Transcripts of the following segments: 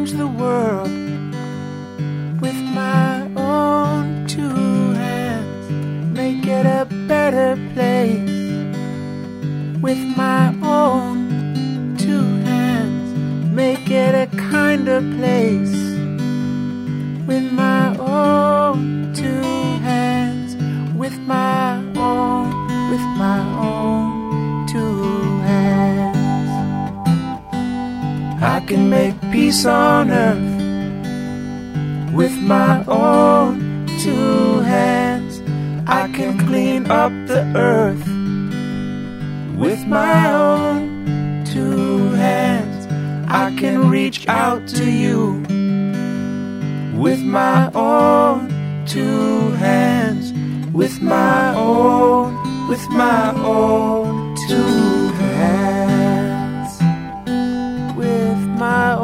change the world with my own two hands, make it a better place with my own two hands, make it a kinder place with my own two hands, with my own two hands. I can make peace on earth with my own two hands. I can clean up the earth with my own two hands. I can reach out to you with my own two hands, with my own two hands, with my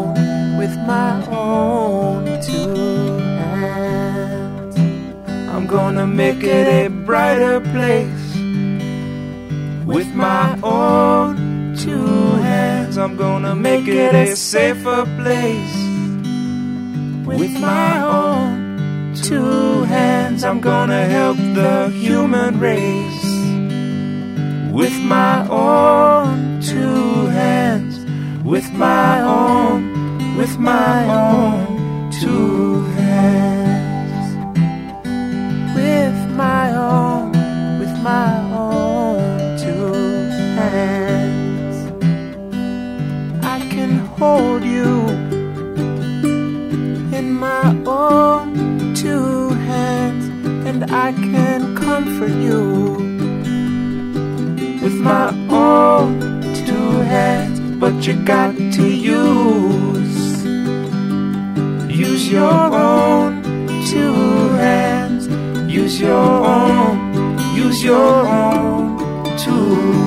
own two hands. I'm gonna make it a brighter place with my own two hands. I'm gonna make it a safer place with my own two hands. I'm gonna help the human race with my own two hands, with my own two hands, with my own two hands. I can hold you in my own two hands, and I can comfort you with my own two hands. But you got to use your own two hands, use your own two